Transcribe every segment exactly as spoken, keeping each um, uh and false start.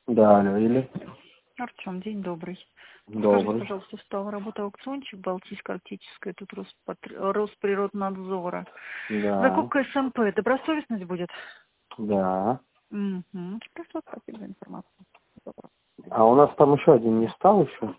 Да, алло, или? Артем, день добрый. Добрый. Скажите, пожалуйста, стала работа аукциончик Балтийско-Арктическая, тут Роспотр- Росприроднадзора. Да, Закупка СМП. Добросовестность будет? да. Угу. Хорошо, спасибо за информацию. Добро. А у нас там еще один не стал еще?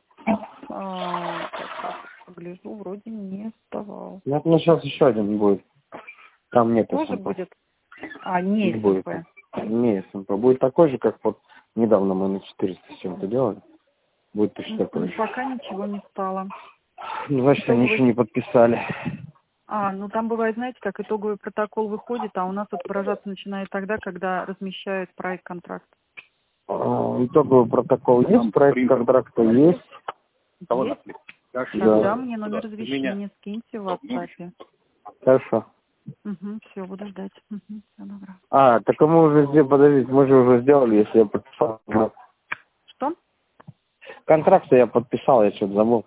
А, так, так, погляжу, вроде не вставал. Нет, ну сейчас еще один будет. Там нет Тоже СМП. будет? А, не Будет. СМП. Не СМП. Будет такой же, как вот недавно мы на четыреста с чем-то делали. Будет точно такой же. Пока ничего не стало. Ну, значит, они еще не подписали. А, ну там бывает, знаете, как итоговый протокол выходит, а у нас отображаться начинает тогда, когда размещают проект контракта. А, итоговый протокол есть, проект контракта есть. Есть? Да. Тогда мне номер извещения скиньте в WhatsApp. Хорошо. Угу, все, буду ждать. Угу, все, добро. А, так мы уже сделали, подождите, мы же уже сделали, если я подписал. Что? Контракт я подписал, я что-то забыл.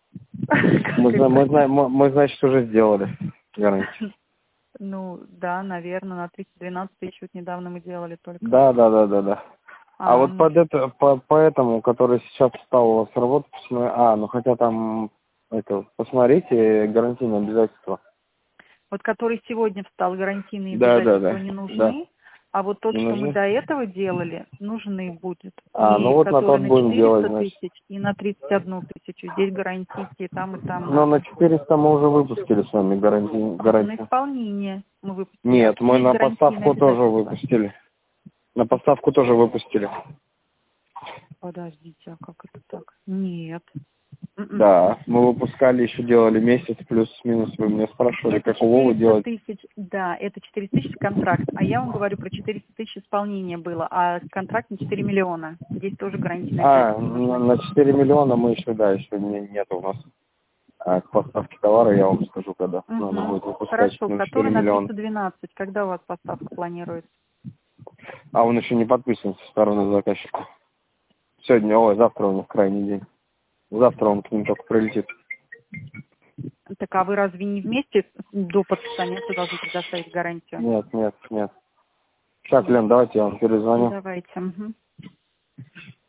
Мы, зна- мы, знаем, мы, мы, значит, уже сделали гарантию. Ну, да, наверное, на триста двенадцать тысяч вот недавно мы делали только. Да, да, да, да, да. А, А, вот ну, под это, по, по этому, который сейчас стал у вас работать, посмотри- а, ну хотя там, это, посмотрите, гарантийные обязательства. вот который сегодня встал, гарантийные Да, да, обязательства да, не да. нужны, а вот тот, Не что мы нужны? до этого делали, нужны будет. А, ну И вот на который тот на будем делать, четыреста значит. тысяч и на тридцать одну тысячу. Здесь гарантии и там, и там Но на надо. четыреста мы уже выпустили с вами гарантии. На гарантию. исполнение мы выпустили. Нет, А мы есть на гарантийные поставку тоже обязательства? выпустили. На поставку тоже выпустили. Подождите, а как это так? Нет. М-м. Да, мы выпускали, еще делали месяц, плюс-минус. Вы меня спрашивали, Это как у Вовы четыреста делать. тысяч, да, это четыреста тысяч контракт, а я вам говорю про четыреста тысяч исполнения было, а контракт на четыре миллиона. Здесь тоже гарантийные А, обязательства на нужны. на четыре миллиона мы еще, да, еще не, нет у нас. А к поставке товара я вам скажу, когда надо Угу. будет выпускать Хорошо, на четыре который на миллиона. триста двенадцать, когда у вас поставка планируется? А он еще не подписан со стороны заказчика. Сегодня, ой, завтра у них крайний день. Завтра он к ним только прилетит. Так, а вы разве не вместе до подписания должны предоставить гарантию? Нет, нет, нет. Так, Лен, давайте я вам перезвоню. Давайте. Угу.